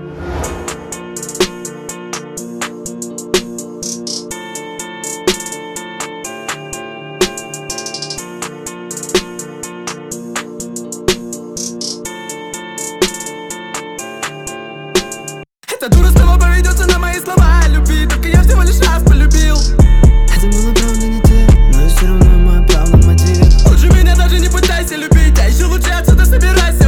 Эта дура снова поведется на мои слова о любви, только я всего лишь раз полюбил. Это было правда не ты, но все равно мой главный мотив. Лучше меня даже не пытайся любить, а еще лучше отсюда собирайся.